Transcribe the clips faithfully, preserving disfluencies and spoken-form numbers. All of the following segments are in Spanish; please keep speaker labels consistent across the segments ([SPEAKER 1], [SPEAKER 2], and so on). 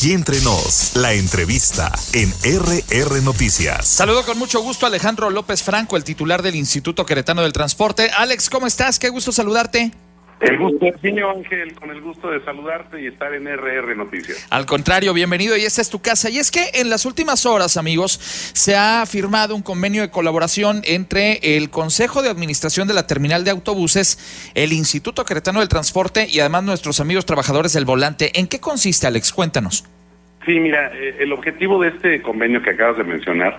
[SPEAKER 1] Aquí entre nos, la entrevista en R R Noticias.
[SPEAKER 2] Saludo con mucho gusto a Alejandro López Franco, el titular del Instituto Queretano del Transporte. Alex, ¿cómo estás? Qué gusto saludarte.
[SPEAKER 3] El gusto es mío, Ángel, con el gusto de saludarte y estar en R R Noticias.
[SPEAKER 2] Al contrario, bienvenido, y esta es tu casa. Y es que en las últimas horas, amigos, se ha firmado un convenio de colaboración entre el Consejo de Administración de la Terminal de Autobuses, el Instituto Queretano del Transporte y además nuestros amigos trabajadores del volante. ¿En qué consiste, Alex? Cuéntanos.
[SPEAKER 3] Sí, mira, el objetivo de este convenio que acabas de mencionar,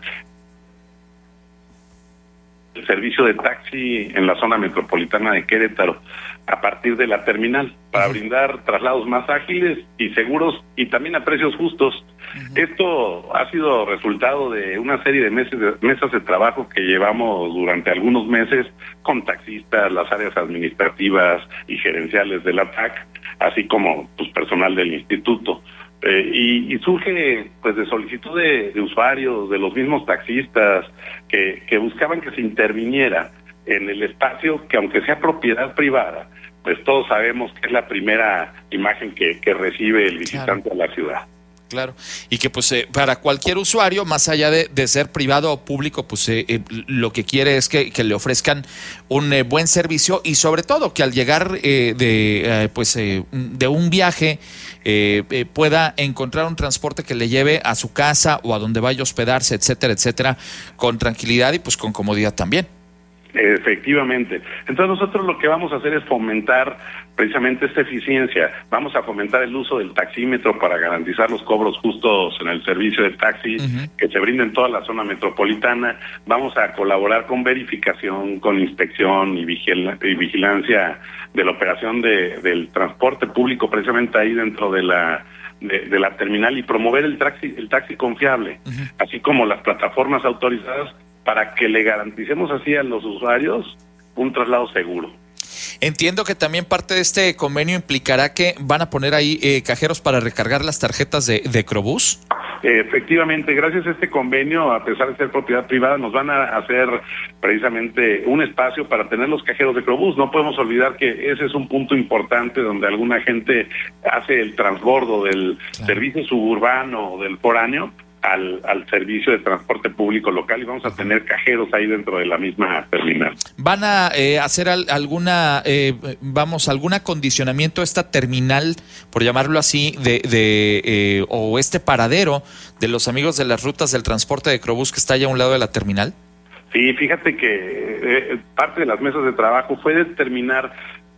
[SPEAKER 3] el servicio de taxi en la zona metropolitana de Querétaro a partir de la terminal, para uh-huh. brindar traslados más ágiles y seguros y también a precios justos. Uh-huh. Esto ha sido resultado de una serie de meses de mesas de trabajo que llevamos durante algunos meses con taxistas, las áreas administrativas y gerenciales de la T A C, así como pues, personal del instituto. Eh, y, y surge pues de solicitud de, de usuarios, de los mismos taxistas que, que buscaban que se interviniera en el espacio que, aunque sea propiedad privada, pues todos sabemos que es la primera imagen que, que recibe el visitante claro. a la ciudad.
[SPEAKER 2] Claro, y que pues eh, para cualquier usuario, más allá de, de ser privado o público, pues eh, eh, lo que quiere es que, que le ofrezcan un eh, buen servicio y sobre todo que al llegar eh, de eh, pues eh, de un viaje eh, eh, pueda encontrar un transporte que le lleve a su casa o a donde vaya a hospedarse, etcétera, etcétera, con tranquilidad y pues con comodidad también.
[SPEAKER 3] Efectivamente. Entonces nosotros lo que vamos a hacer es fomentar precisamente esta eficiencia. Vamos a fomentar el uso del taxímetro para garantizar los cobros justos en el servicio de taxi uh-huh. que se brinda en toda la zona metropolitana. Vamos a colaborar con verificación, con inspección y, vigil- y vigilancia de la operación de, del transporte público precisamente ahí dentro de la De, de la terminal y promover el taxi, el taxi confiable, uh-huh. así como las plataformas autorizadas para que le garanticemos así a los usuarios un traslado seguro.
[SPEAKER 2] Entiendo que también parte de este convenio implicará que van a poner ahí eh, cajeros para recargar las tarjetas de, de Crobús.
[SPEAKER 3] Eh, efectivamente, gracias a este convenio, a pesar de ser propiedad privada, nos van a hacer precisamente un espacio para tener los cajeros de Crobús. No podemos olvidar que ese es un punto importante donde alguna gente hace el transbordo del claro. servicio suburbano o del foráneo Al, al servicio de transporte público local y vamos a tener cajeros ahí dentro de la misma terminal.
[SPEAKER 2] ¿Van a eh, hacer al, alguna, eh, vamos, algún acondicionamiento a esta terminal, por llamarlo así, de, de eh, o este paradero de los amigos de las rutas del transporte de Crobús que está allá a un lado de la terminal?
[SPEAKER 3] Sí, fíjate que eh, parte de las mesas de trabajo fue determinar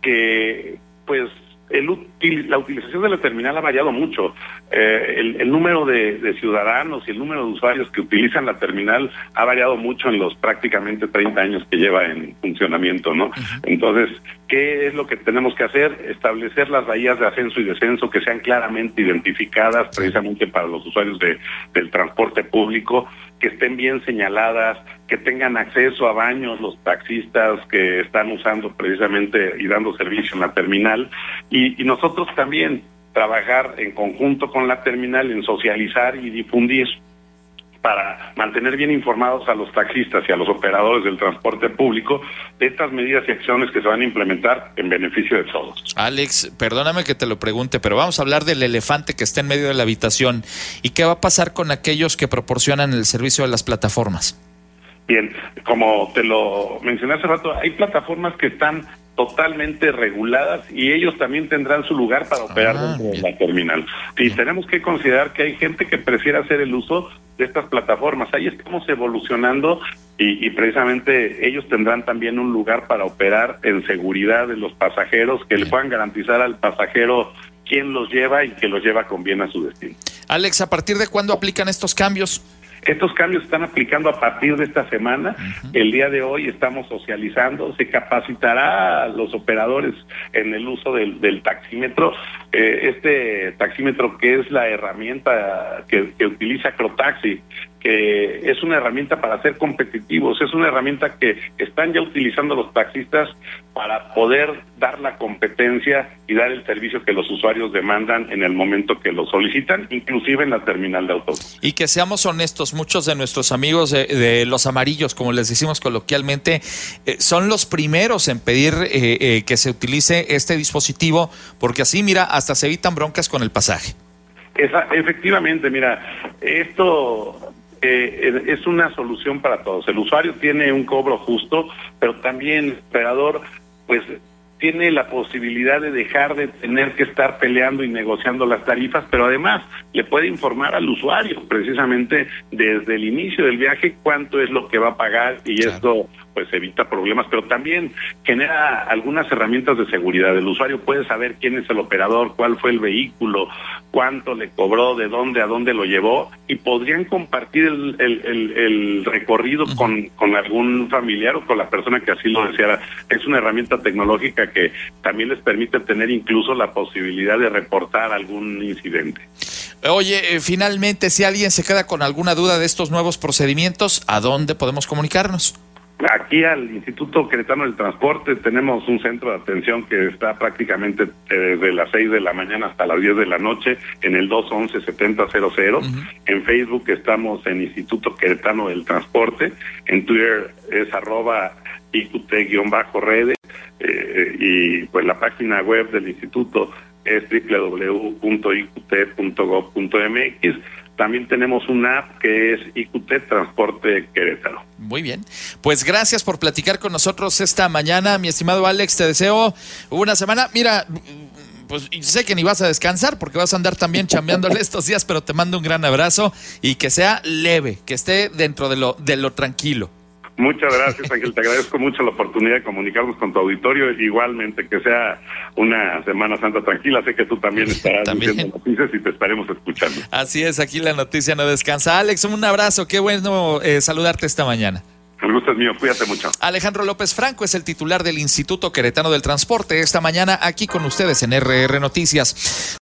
[SPEAKER 3] que, pues, El util, la utilización de la terminal ha variado mucho. Eh, el, el número de, de ciudadanos y el número de usuarios que utilizan la terminal ha variado mucho en los prácticamente treinta años que lleva en funcionamiento, ¿no? Uh-huh. Entonces, ¿qué es lo que tenemos que hacer? Establecer las bahías de ascenso y descenso que sean claramente identificadas precisamente para los usuarios de, del transporte público, que estén bien señaladas, que tengan acceso a baños los taxistas que están usando precisamente y dando servicio en la terminal, y, y nosotros también trabajar en conjunto con la terminal en socializar y difundir para mantener bien informados a los taxistas y a los operadores del transporte público de estas medidas y acciones que se van a implementar en beneficio de todos.
[SPEAKER 2] Alex, perdóname que te lo pregunte, pero vamos a hablar del elefante que está en medio de la habitación. ¿Y qué va a pasar con aquellos que proporcionan el servicio de las plataformas?
[SPEAKER 3] Bien, como te lo mencioné hace rato, hay plataformas que están totalmente reguladas y ellos también tendrán su lugar para operar ah, dentro bien. de la terminal. Y bien. tenemos que considerar que hay gente que prefiere hacer el uso de estas plataformas. Ahí estamos evolucionando y, y precisamente ellos tendrán también un lugar para operar en seguridad de los pasajeros, que bien. le puedan garantizar al pasajero quién los lleva y que los lleva con bien a su destino.
[SPEAKER 2] Alex, ¿a partir de cuándo aplican estos cambios?
[SPEAKER 3] Estos cambios se están aplicando a partir de esta semana. Uh-huh. El día de hoy estamos socializando, se capacitará a los operadores en el uso del, del taxímetro. Eh, este taxímetro que es la herramienta que, que utiliza Crotaxi, que es una herramienta para ser competitivos, es una herramienta que están ya utilizando los taxistas para poder dar la competencia y dar el servicio que los usuarios demandan en el momento que lo solicitan, inclusive en la terminal de autobús.
[SPEAKER 2] Y que seamos honestos, muchos de nuestros amigos de, de los amarillos, como les decimos coloquialmente, eh, son los primeros en pedir eh, eh, que se utilice este dispositivo, porque así, mira, hasta se evitan broncas con el pasaje.
[SPEAKER 3] Esa, efectivamente, mira, esto eh, es una solución para todos. El usuario tiene un cobro justo, pero también el operador, pues, tiene la posibilidad de dejar de tener que estar peleando y negociando las tarifas, pero además le puede informar al usuario precisamente desde el inicio del viaje cuánto es lo que va a pagar y claro. Esto pues evita problemas, pero también genera algunas herramientas de seguridad. El usuario puede saber quién es el operador, cuál fue el vehículo, cuánto le cobró, de dónde a dónde lo llevó, y podrían compartir el, el, el, el recorrido uh-huh. con, con algún familiar o con la persona que así lo deseara. Es una herramienta tecnológica que también les permite tener incluso la posibilidad de reportar algún incidente.
[SPEAKER 2] Oye, eh, finalmente, si alguien se queda con alguna duda de estos nuevos procedimientos, ¿a dónde podemos comunicarnos?
[SPEAKER 3] Aquí al Instituto Queretano del Transporte tenemos un centro de atención que está prácticamente eh, desde las seis de la mañana hasta las diez de la noche en el dos once setenta cero cero. Uh-huh. En Facebook estamos en Instituto Queretano del Transporte. En Twitter es arroba I Q T-redes. Eh, y pues la página web del instituto es doble u doble u doble u punto i q t punto gob punto m x. También tenemos una app que es I Q T Transporte Querétaro.
[SPEAKER 2] Muy bien, pues gracias por platicar con nosotros esta mañana, mi estimado Alex. Te deseo una semana, mira, pues sé que ni vas a descansar porque vas a andar también chambeándole estos días, pero te mando un gran abrazo y que sea leve, que esté dentro de lo, de lo tranquilo.
[SPEAKER 3] Muchas gracias, Ángel, te agradezco mucho la oportunidad de comunicarnos con tu auditorio, igualmente que sea una Semana Santa tranquila, sé que tú también estarás ¿También? diciendo noticias y te estaremos escuchando.
[SPEAKER 2] Así es, aquí la noticia no descansa. Alex, un abrazo, qué bueno eh, saludarte esta mañana.
[SPEAKER 3] El gusto es mío, cuídate mucho.
[SPEAKER 2] Alejandro López Franco es el titular del Instituto Queretano del Transporte, esta mañana aquí con ustedes en R R Noticias.